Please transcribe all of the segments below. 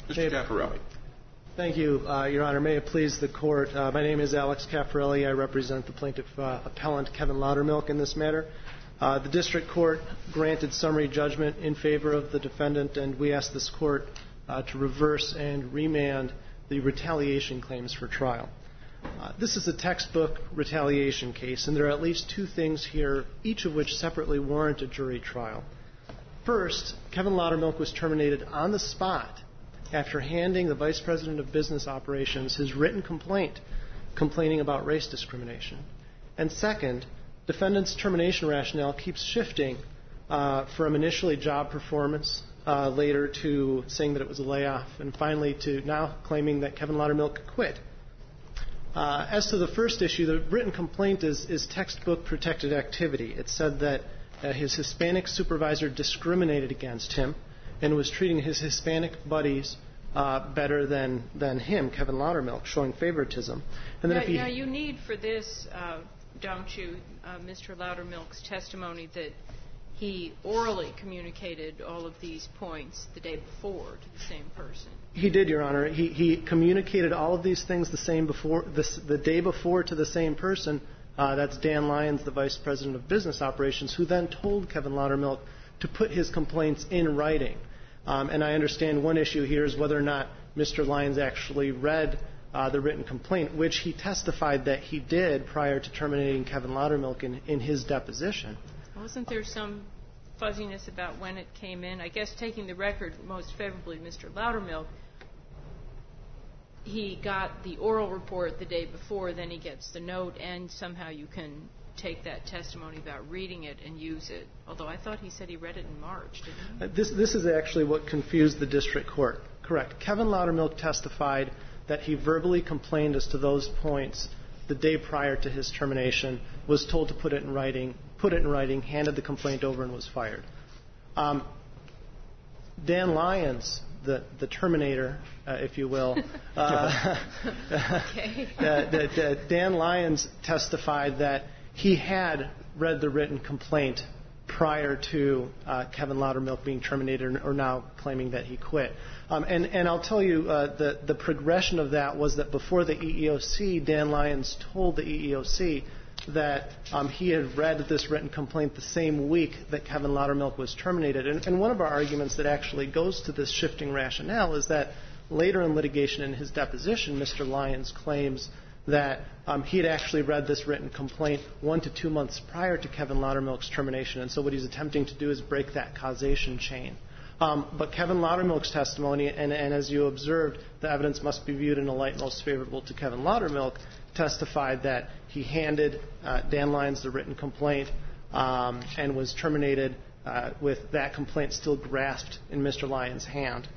Mr. Caffarelli. Thank you, Your Honor. May it please the Court. My name is Alex Caffarelli. I represent the plaintiff appellant Kevin Loudermilk in this matter. The district court granted summary judgment in favor of the defendant, and we ask this court to reverse and remand the retaliation claims for trial. This is a textbook retaliation case, and there are at least two things here, each of which separately warrant a jury trial. First, Kevin Loudermilk was terminated on the spot after handing the Vice President of Business Operations his written complaint complaining about race discrimination. And second, defendant's termination rationale keeps shifting from initially job performance, later to saying that it was a layoff, and finally to now claiming that Kevin Loudermilk quit. As to the first issue, the written complaint is textbook protected activity. It said that his Hispanic supervisor discriminated against him and was treating his Hispanic buddies better than him, Kevin Loudermilk, showing favoritism. And then now you need for this, don't you, Mr. Loudermilk's testimony that he orally communicated all of these points the day before to the same person. He did, Your Honor. He communicated all of these things the day before to the same person. That's Dan Lyons, the Vice President of Business Operations, who then told Kevin Loudermilk to put his complaints in writing. And I understand one issue here is whether or not Mr. Lyons actually read the written complaint, which he testified that he did prior to terminating Kevin Loudermilk in his deposition. Wasn't there some fuzziness about when it came in? I guess taking the record most favorably, Mr. Loudermilk, he got the oral report the day before, then he gets the note, and somehow you can take that testimony about reading it and use it. Although I thought he said he read it in March, didn't he? This is actually what confused the district court. Correct. Kevin Loudermilk testified that he verbally complained as to those points the day prior to his termination, was told to put it in writing, handed the complaint over, and was fired. Dan Lyons, the Terminator, if you will, Dan Lyons testified that he had read the written complaint prior to Kevin Loudermilk being terminated or now claiming that he quit. And I'll tell you, the progression of that was that before the EEOC, Dan Lyons told the EEOC that he had read this written complaint the same week that Kevin Loudermilk was terminated. And one of our arguments that actually goes to this shifting rationale is that later in litigation in his deposition, Mr. Lyons claims that he had actually read this written complaint 1 to 2 months prior to Kevin Loudermilk's termination. And so what he's attempting to do is break that causation chain. But Kevin Loudermilk's testimony, and as you observed, the evidence must be viewed in a light most favorable to Kevin Loudermilk, testified that he handed Dan Lyons the written complaint and was terminated with that complaint still grasped in Mr. Lyons' hand.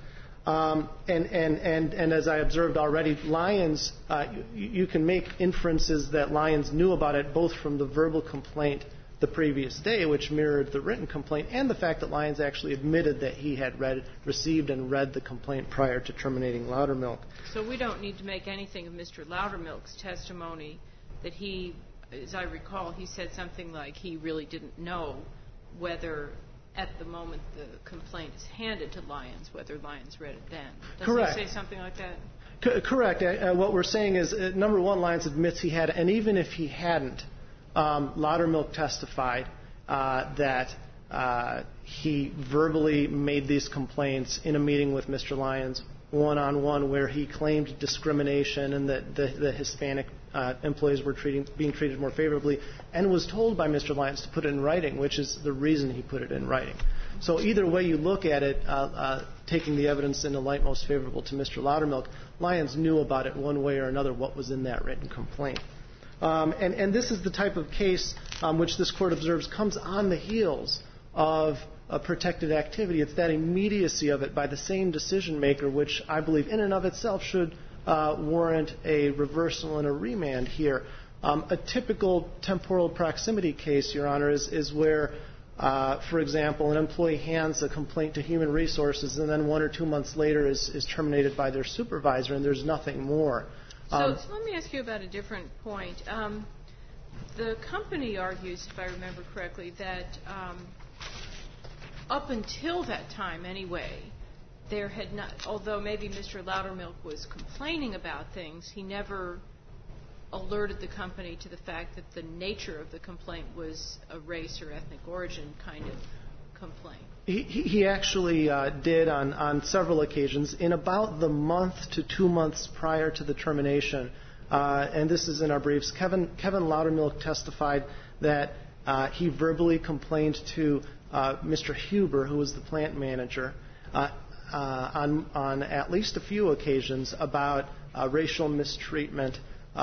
And as I observed already, Lyons, you can make inferences that Lyons knew about it both from the verbal complaint the previous day, which mirrored the written complaint, and the fact that Lyons actually admitted that he had received and read the complaint prior to terminating Loudermilk. So we don't need to make anything of Mr. Loudermilk's testimony that he, as I recall, he said something like he really didn't know whether at the moment the complaint is handed to Lyons, whether Lyons read it then. Doesn't he say something like that? Correct. What we're saying is, number one, Lyons admits he had, and even if he hadn't, Loudermilk testified that he verbally made these complaints in a meeting with Mr. Lyons one-on-one where he claimed discrimination and that the Hispanic employees were being treated more favorably, and was told by Mr. Lyons to put it in writing, which is the reason he put it in writing. So either way you look at it, taking the evidence in the light most favorable to Mr. Loudermilk, Lyons knew about it one way or another what was in that written complaint. And this is the type of case which this Court observes comes on the heels of a protected activity. It's that immediacy of it by the same decision maker, which I believe in and of itself should warrant a reversal and a remand here. A typical temporal proximity case, Your Honor, is where, for example, an employee hands a complaint to Human Resources and then 1 or 2 months later is terminated by their supervisor and there's nothing more. So let me ask you about a different point. The company argues, if I remember correctly, that up until that time anyway, there had not, although maybe Mr. Loudermilk was complaining about things, he never alerted the company to the fact that the nature of the complaint was a race or ethnic origin kind of complaint. He actually did on several occasions. In about the month to 2 months prior to the termination, and this is in our briefs, Kevin Loudermilk testified that he verbally complained to Mr. Huber, who was the plant manager, on at least a few occasions about racial mistreatment,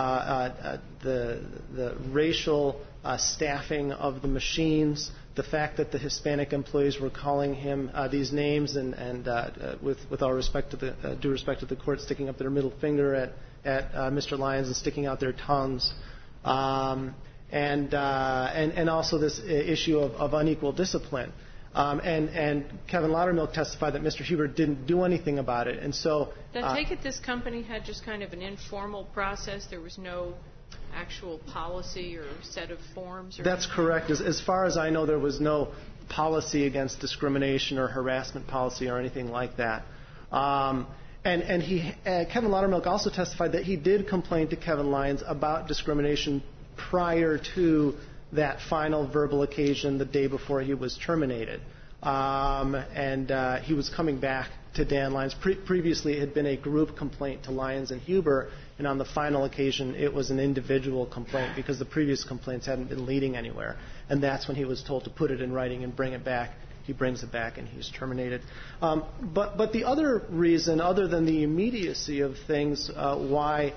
the racial staffing of the machines, the fact that the Hispanic employees were calling him these names, and with all respect to the due respect to the court, sticking up their middle finger at Mr. Lyons and sticking out their tongues, and also this issue of unequal discipline. And Kevin Loudermilk testified that Mr. Huber didn't do anything about it, and so. I take it this company had just kind of an informal process. There was no actual policy or set of forms? That's correct. As far as I know, there was no policy against discrimination or harassment policy or anything like that. And Kevin Loudermilk also testified that he did complain to Kevin Lyons about discrimination prior to that final verbal occasion the day before he was terminated. And he was coming back to Dan Lyons. Previously, it had been a group complaint to Lyons and Huber, and on the final occasion, it was an individual complaint because the previous complaints hadn't been leading anywhere. And that's when he was told to put it in writing and bring it back. He brings it back, and he's terminated. But the other reason, other than the immediacy of things, why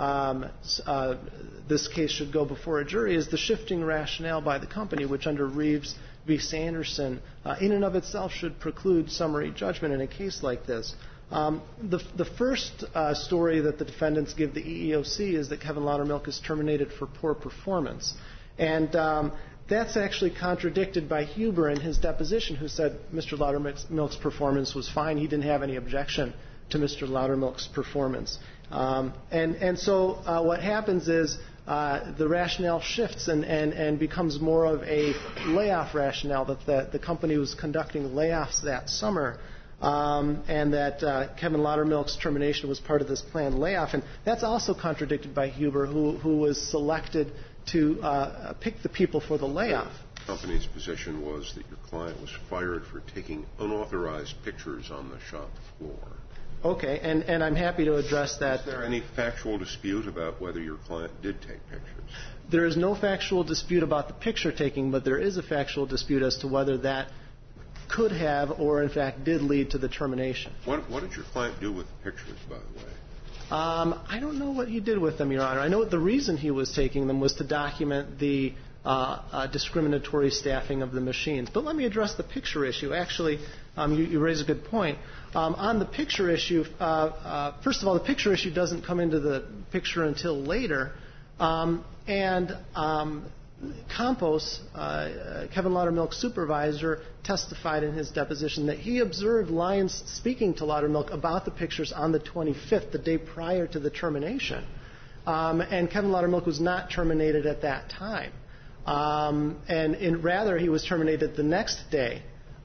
this case should go before a jury is the shifting rationale by the company, which under Reeves v. Sanderson, in and of itself should preclude summary judgment in a case like this. The first story that the defendants give the EEOC is that Kevin Loudermilk is terminated for poor performance. And that's actually contradicted by Huber in his deposition, who said Mr. Loudermilk's performance was fine. He didn't have any objection to Mr. Loudermilk's performance. And so what happens is the rationale shifts and becomes more of a layoff rationale, that the company was conducting layoffs that summer, and that Kevin Loudermilk's termination was part of this planned layoff. And that's also contradicted by Huber, who was selected to pick the people for the layoff. The company's position was that your client was fired for taking unauthorized pictures on the shop floor. Okay, and I'm happy to address that. Is there any factual dispute about whether your client did take pictures? There is no factual dispute about the picture taking, but there is a factual dispute as to whether that could have or, in fact, did lead to the termination. What did your client do with the pictures, by the way? I don't know what he did with them, Your Honor. I know the reason he was taking them was to document the discriminatory staffing of the machines. But let me address the picture issue. Actually, you raise a good point. On the picture issue, first of all, the picture issue doesn't come into the picture until later. And Campos, Kevin Loudermilk's supervisor, testified in his deposition that he observed Lyons speaking to Loudermilk about the pictures on the 25th, the day prior to the termination. And Kevin Loudermilk was not terminated at that time. And rather, he was terminated the next day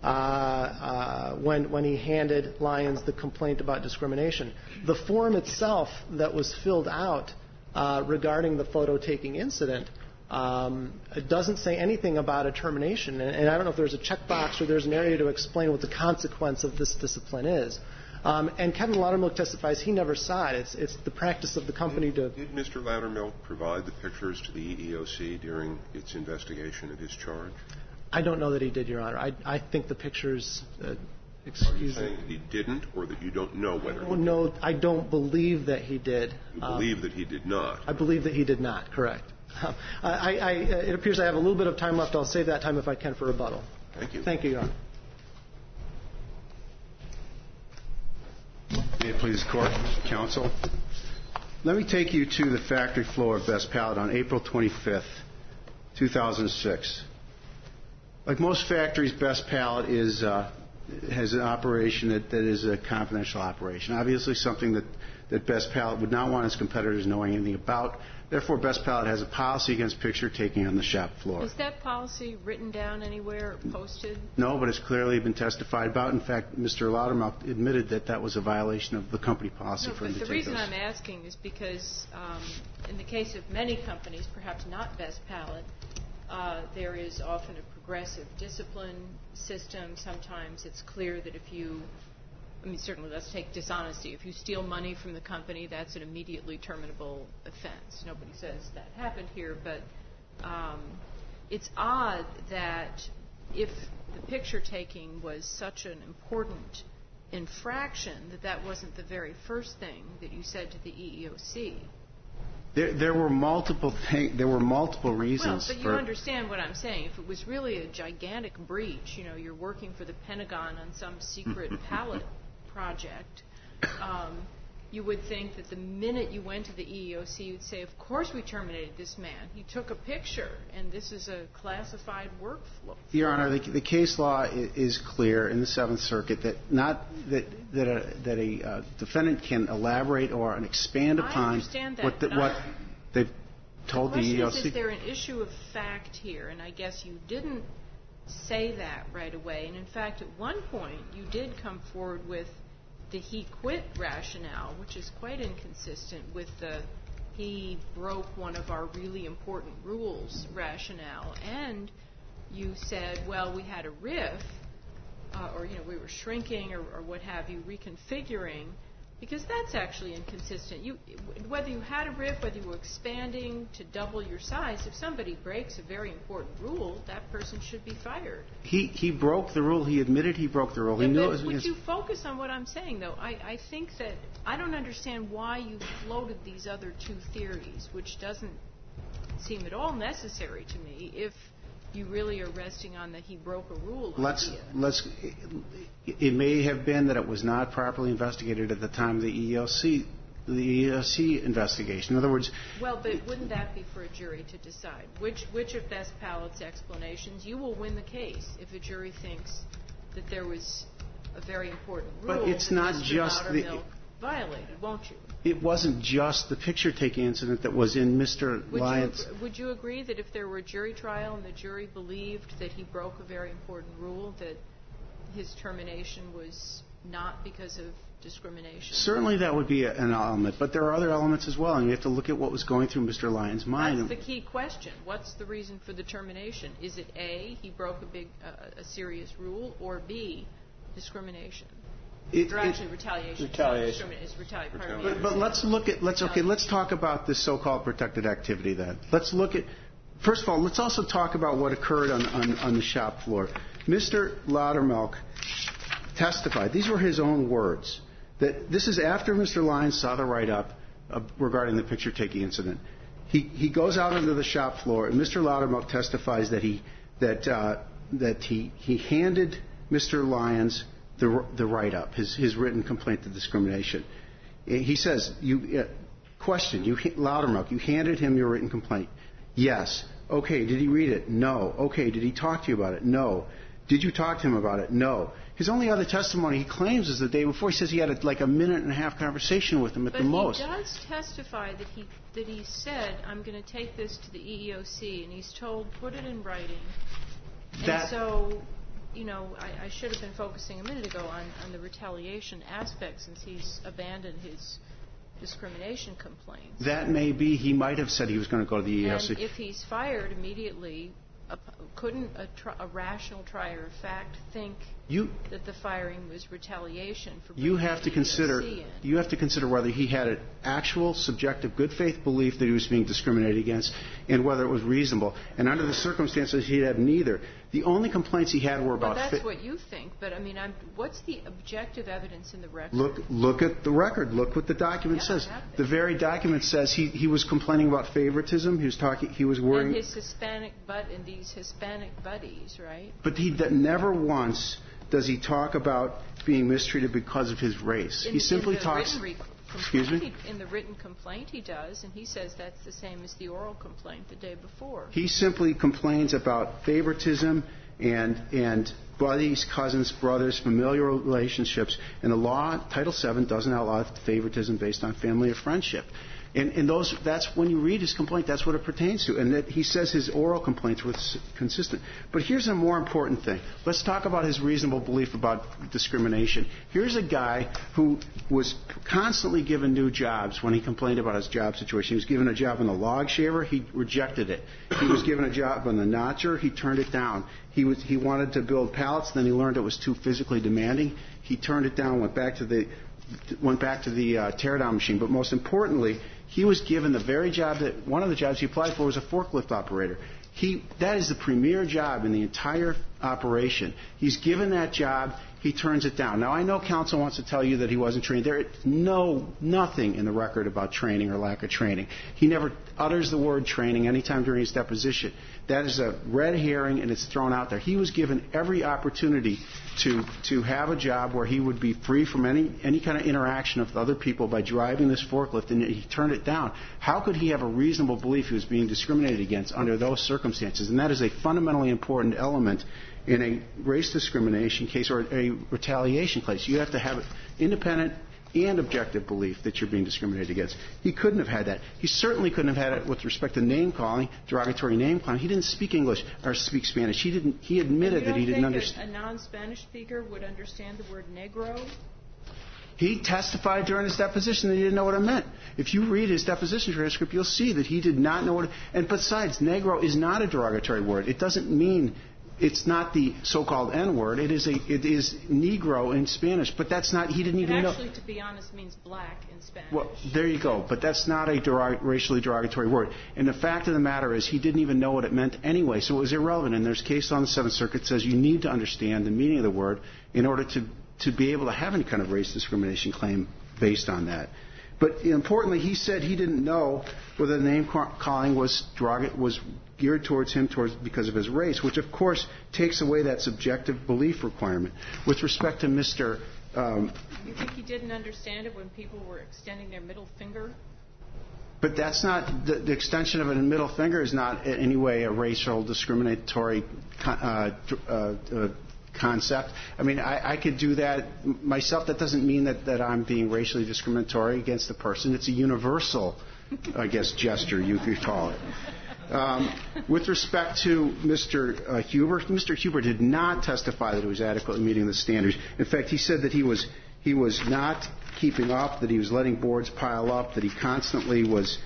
when he handed Lyons the complaint about discrimination. The form itself that was filled out regarding the photo-taking incident, it doesn't say anything about a termination. And I don't know if there's a checkbox or there's an area to explain what the consequence of this discipline is. And Kevin Loudermilk testifies he never saw it. It's the practice of the company to... Did Mr. Loudermilk provide the pictures to the EEOC during its investigation of his charge? I don't know that he did, Your Honor. I think the pictures... Are you saying that he didn't, or that you don't know whether he did? No, I don't believe that he did. You believe that he did not? I believe that he did not, correct. It appears I have a little bit of time left. I'll save that time if I can for rebuttal. Thank you. Thank you, Your Honor. May it please the Court, Counsel. Let me take you to the factory floor of Best Pallet on April 25th, 2006. Like most factories, Best Pallet is has an operation that is a confidential operation. Obviously something that Best Palette would not want its competitors knowing anything about. Therefore, Best Palette has a policy against picture taking on the shop floor. Is that policy written down anywhere, posted? No, but it's clearly been testified about. In fact, Mr. Loudermilk admitted that was a violation of the company policy for him to take those. The reason I'm asking is because in the case of many companies, perhaps not Best Palette, there is often a progressive discipline system. Sometimes it's clear that certainly let's take dishonesty. If you steal money from the company, that's an immediately terminable offense. Nobody says that happened here, but it's odd that if the picture taking was such an important infraction, that wasn't the very first thing that you said to the EEOC. There were multiple reasons. Well, but you understand what I'm saying. If it was really a gigantic breach, you're working for the Pentagon on some secret pallet project, you would think that the minute you went to the EEOC, you'd say, of course we terminated this man. He took a picture, and this is a classified workflow. Your Honor, the case law is clear in the Seventh Circuit that a defendant can elaborate or expand upon what they've told the EEOC. The question is there an issue of fact here? And I guess you didn't say that right away. And in fact, at one point, you did come forward with the he quit rationale, which is quite inconsistent with the he broke one of our really important rules rationale. And you said, well, we had a riff, or we were shrinking or what have you, reconfiguring, because that's actually inconsistent. Whether you had a riff, whether you were expanding to double your size, if somebody breaks a very important rule, that person should be fired. He broke the rule. He admitted he broke the rule. Would you focus on what I'm saying, though? I think that I don't understand why you floated these other two theories, which doesn't seem at all necessary to me if you really are resting on that he broke a rule idea. It may have been that it was not properly investigated at the time of the EEOC investigation. In other words... Well, but wouldn't that be for a jury to decide? Which of Best Palette's explanations? You will win the case if a jury thinks that there was a very important rule but it's not just Loudermilk violated, won't you? It wasn't just the picture-taking incident that was in Mr. Lyons. Would you agree that if there were a jury trial and the jury believed that he broke a very important rule, that his termination was not because of discrimination? Certainly that would be an element, but there are other elements as well, and you have to look at what was going through Mr. Lyons' mind. That's the key question. What's the reason for the termination? Is it A, he broke a serious rule, or B, discrimination? Or actually retaliation. Retaliation. But let's talk about this so-called protected activity then. First of all, let's also talk about what occurred on the shop floor. Mr. Loudermilk testified, these were his own words, that this is after Mr. Lyons saw the write-up regarding the picture-taking incident. He goes out onto the shop floor, and Mr. Loudermilk testifies that he handed Mr. Lyons the write-up, his written complaint of discrimination. He says, Loudermilk, you handed him your written complaint. Yes. Okay, did he read it? No. Okay, did he talk to you about it? No. Did you talk to him about it? No. His only other testimony he claims is the day before. He says he had a minute and a half conversation with him at the most. But he does testify that he said, I'm going to take this to the EEOC, and he's told, put it in writing. And so... I should have been focusing a minute ago on the retaliation aspect since he's abandoned his discrimination complaints. That may be. He might have said he was going to go to the EEOC. And if he's fired immediately, couldn't a rational trier of fact think that the firing was retaliation for bringing the EEOC in? You have to consider whether he had an actual subjective good faith belief that he was being discriminated against and whether it was reasonable. And under the circumstances, he'd have neither. The only complaints he had were about... Well, that's what you think, but what's the objective evidence in the record? Look at the record. Look what the document says. The very document says he was complaining about favoritism. He was worrying... And these Hispanic buddies, right? But never once does he talk about being mistreated because of his race. He simply talks... Excuse me? In the written complaint he does, and he says that's the same as the oral complaint the day before. He simply complains about favoritism and buddies, cousins, brothers, familial relationships. And the law, Title VII, doesn't outlaw favoritism based on family or friendship. And that's when you read his complaint, that's what it pertains to. And that he says his oral complaints were consistent. But here's a more important thing. Let's talk about his reasonable belief about discrimination. Here's a guy who was constantly given new jobs when he complained about his job situation. He was given a job on the log shaver. He rejected it. He was given a job on the notcher. He turned it down. He wanted to build pallets. Then he learned it was too physically demanding. He turned it down, went back to the teardown machine. But most importantly, he was given the very job that one of the jobs he applied for was a forklift operator. That is the premier job in the entire operation. He's given that job. He turns it down. Now, I know counsel wants to tell you that he wasn't trained. There is nothing in the record about training or lack of training. He never utters the word training anytime during his deposition. That is a red herring, and it's thrown out there. He was given every opportunity to have a job where he would be free from any kind of interaction with other people by driving this forklift, and he turned it down. How could he have a reasonable belief he was being discriminated against under those circumstances? And that is a fundamentally important element in a race discrimination case or a retaliation case. You have to have independent and objective belief that you're being discriminated against. He couldn't have had that. He certainly couldn't have had it with respect to name calling, derogatory name calling. He didn't speak English or speak Spanish. He admitted that he didn't understand. A non-Spanish speaker would understand the word negro? He testified during his deposition that he didn't know what it meant. If you read his deposition transcript, you'll see that he did not know what it meant. And besides, negro is not a derogatory word. It doesn't mean it's not the so-called N-word. It is negro in Spanish. But that's not, he didn't even know. Actually, to be honest, means black in Spanish. Well, there you go. But that's not a racially derogatory word. And the fact of the matter is he didn't even know what it meant anyway, so it was irrelevant. And there's a case on the Seventh Circuit that says you need to understand the meaning of the word in order to be able to have any kind of race discrimination claim based on that. But importantly, he said he didn't know whether the name calling was geared towards him because of his race, which of course takes away that subjective belief requirement. With respect to Mr. You think he didn't understand it when people were extending their middle finger? But that's not the extension of a middle finger is not in any way a racial discriminatory concept. I mean, I could do that myself. That doesn't mean that I'm being racially discriminatory against the person. It's a universal, I guess, gesture, you could call it. With respect to Mr. Huber did not testify that he was adequately meeting the standards. In fact, he said that he was not keeping up, that he was letting boards pile up, that he constantly was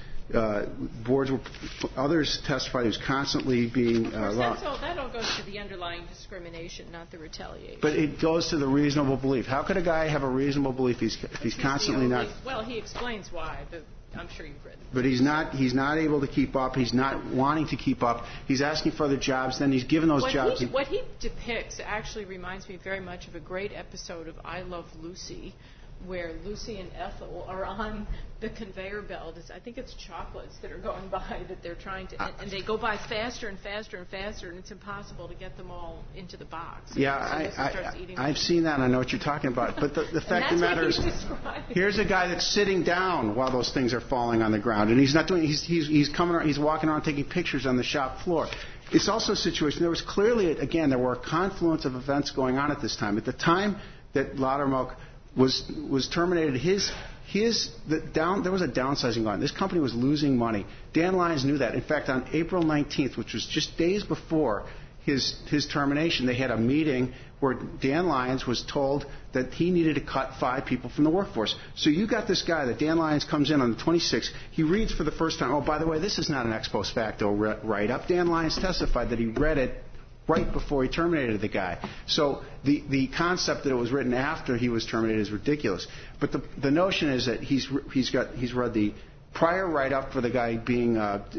others testified he was constantly being that all goes to the underlying discrimination, not the retaliation. But it goes to the reasonable belief. How could a guy have a reasonable belief if he's constantly not? Well, he explains why, but I'm sure you've read it. But he's not able to keep up. He's not wanting to keep up. He's asking for other jobs. Then he's given those jobs. What he depicts actually reminds me very much of a great episode of I Love Lucy, where Lucy and Ethel are on the conveyor belt. I think it's chocolates that are going by that they're trying to, and they go by faster and faster and faster, and it's impossible to get them all into the box. Yeah, I've seen that, and I know what you're talking about. But the fact of the matter is, here's a guy that's sitting down while those things are falling on the ground, and he's not doing. He's coming around, he's walking around taking pictures on the shop floor. It's also a situation. There was clearly, again, there were a confluence of events going on at this time. At the time that Loudermilk was terminated, there was a downsizing going on. This company was losing money. Dan Lyons knew that. In fact, on April 19th, which was just days before his termination, they had a meeting where Dan Lyons was told that he needed to cut 5 people from the workforce. So you got this guy that Dan Lyons comes in on the 26th. He reads for the first time, oh, by the way, this is not an ex post facto write-up. Dan Lyons testified that he read it right before he terminated the guy. So the concept that it was written after he was terminated is ridiculous. But the notion is that he's read the prior write-up for the guy being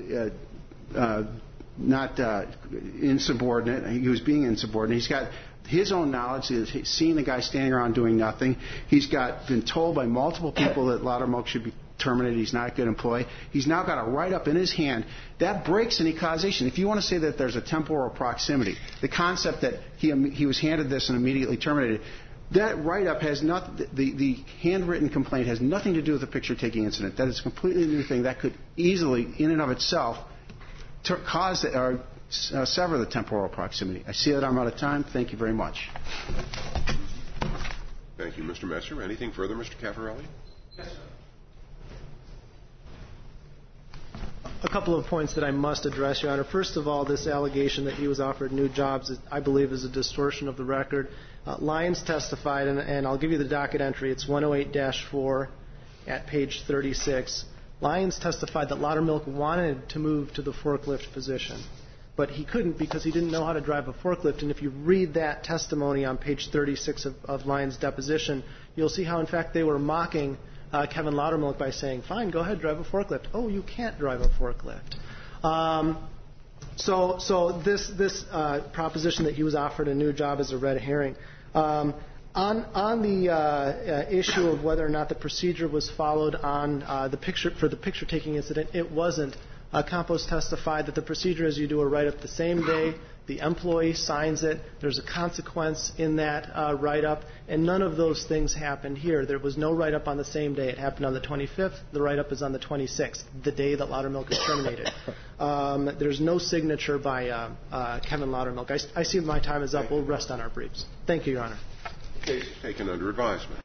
not insubordinate. He was being insubordinate. He's got his own knowledge. He's seen the guy standing around doing nothing. He's been told by multiple people that Loudermilk should be terminated. He's not a good employee. He's now got a write-up in his hand. That breaks any causation. If you want to say that there's a temporal proximity, the concept that he was handed this and immediately terminated, that write-up has not, the handwritten complaint has nothing to do with the picture-taking incident. That is a completely new thing that could easily, in and of itself, cause or sever the temporal proximity. I see that I'm out of time. Thank you very much. Thank you, Mr. Messer. Anything further, Mr. Caffarelli? Yes, sir. A couple of points that I must address, Your Honor. First of all, this allegation that he was offered new jobs, I believe, is a distortion of the record. Lyons testified, and I'll give you the docket entry. It's 108-4 at page 36. Lyons testified that Loudermilk wanted to move to the forklift position, but he couldn't because he didn't know how to drive a forklift. And if you read that testimony on page 36 of Lyons' deposition, you'll see how, in fact, they were mocking Kevin Loudermilk by saying, fine, go ahead, drive a forklift. Oh, you can't drive a forklift. So this proposition that he was offered a new job is a red herring. On the issue of whether or not the procedure was followed on the picture-taking incident, it wasn't. Campos testified that the procedure is you do a write-up the same day, the employee signs it, there's a consequence in that write-up, and none of those things happened here. There was no write-up on the same day. It happened on the 25th. The write-up is on the 26th, the day that Loudermilk is terminated. There's no signature by Kevin Loudermilk. I see my time is up. We'll rest on our briefs. Thank you, Your Honor. The case is taken under advisement.